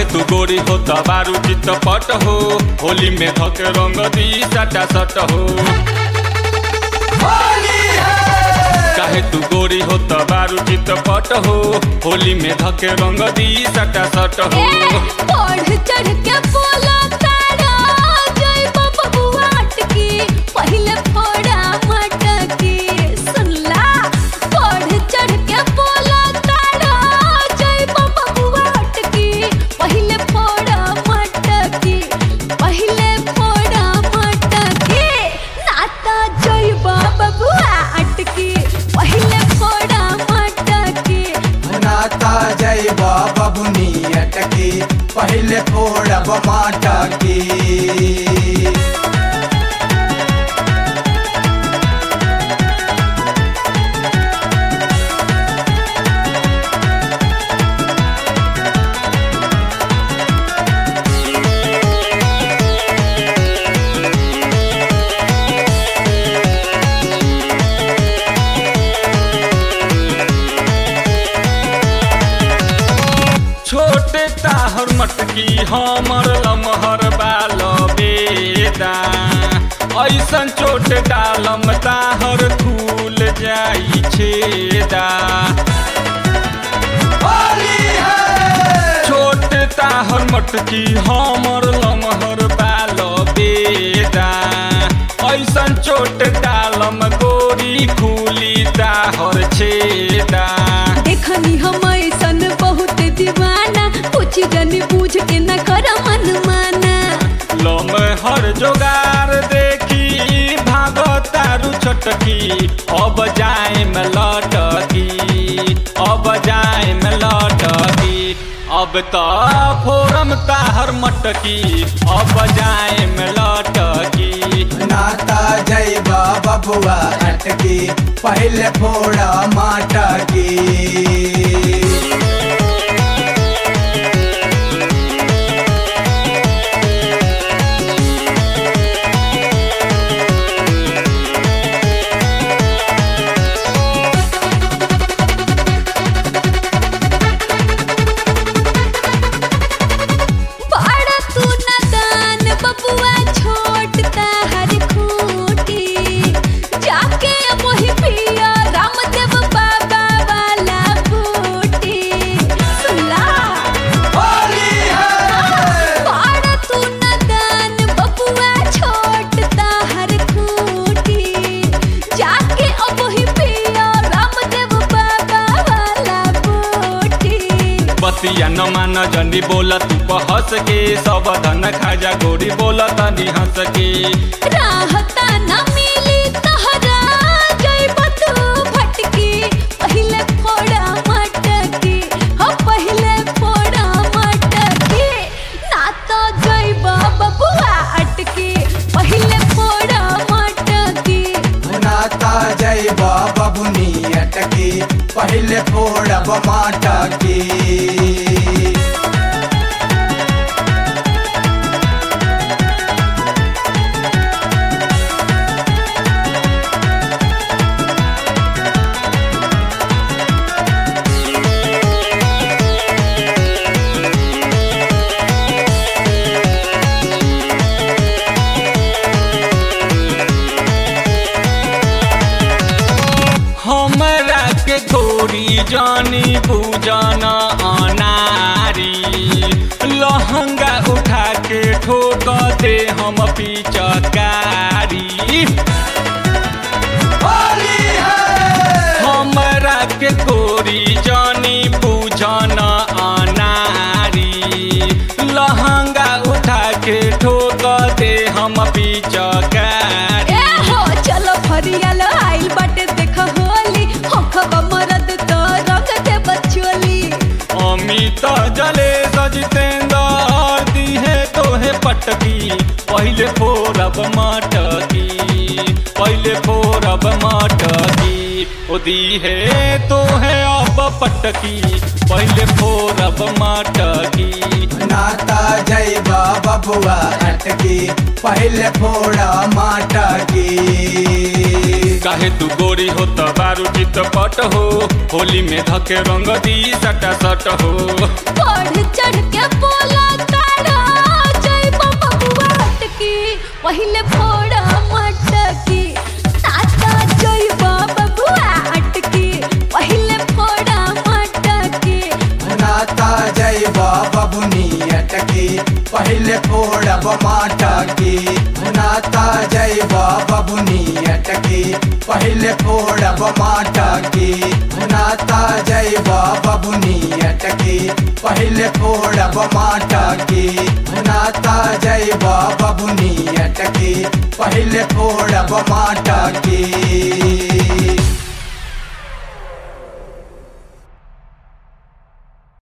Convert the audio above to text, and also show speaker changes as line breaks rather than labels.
तू गोरी हो तबारू चितपट हो, होली में धके रंग दी सटा सट हो। चाहे तू गोरी हो तबारू चितपट हो, होली में धके रंग दी सटा सट हो।
बढ़ चढ़ के बोला तारा जय बबुआ अटकी पहले फोड़ा मटकी। सुनला बढ़ चढ़ के बोला तारा जय बबुआ अटकी पहले फोड़ा मटकी पहले फोड़ा मटकी। नाता जय बबुआ अटकी पहले फोड़ा मटकी।
नाता जय बबुनी अटकी पहले फोड़ब माटकी।
छोटे ताहर मटकी हमर लमहर बाल बेदा, ऐसन चोट डालम ताहर फूल जाई छेदा। छोटे ताहर मटकी हमर लमहर बाल बेदा, ऐसन चोट डालम गोरी खुली ताहर छेदा।
देखनी हम ऐसन बहुत दीवाना, कुछ जन बूझ के न कर मन माना।
लमहर जोगार देखी भागतारू छटकी, अब जाए में लटकी अब जाए में लटकी। अब तो फोरम ताहर मटकी, अब जाए में लटकी।
नाता जय बबुआ अटकी पहले फोड़ा माटकी।
बतिया न मान जनी बोला तू हंस के, सब धन खाजा गोरी बोला तनी हंस के।
राहता न मिली तहरा जय बतू भटकी पहले फोड़ा मटकी हो पहले फोड़ा मटकी। नाता जय बबुआ अटकी पहले फोड़ा मटकी।
नाता जय बबुनी अटकी पहले फोड़ब माटकी।
हमरा के गोरी जानी पूजना अनारी, लहंगा उठा के ठोक दे हम पिचकारी। हमरा के गोरी जानी पूजना अनारी, लहंगा उठा के ठोक दे हम पिचकारी।
ए हो चलो फरियाल आइल बाटे देख होली होखब मरद तो रंग दे बचोली।
अमित जले सजितेंद्र दिहे तोहे पटकी पहले फोरब मटकी पहले फोरब मटकी। ओदी है तो है अब पटकी पहले फोड़ब माटकी
नाता जइबा बबुआ अटकी पहले फोड़ा माटकी
काहे तू गोरी हो त बारू चित पट हो होली में धके रंग दी सटा सट हो
बढ़ चढ़ के बोला तारा जइबा बबुआ अटकी पहले फोड़ा मटकी नाता जइबा बबुआ अटकी पहले फोड़ा मटकी
नाता जइबा बबुनी अटकी पहले फोड़ब माटकी नाता जइबा बबुनी अटकी पहले फोड़ब माटकी नाता जइबा बबुनी अटकी पहले फोड़ब माटकी नाता जइबा बबुनी अटकी पहले फोड़ब माटकी।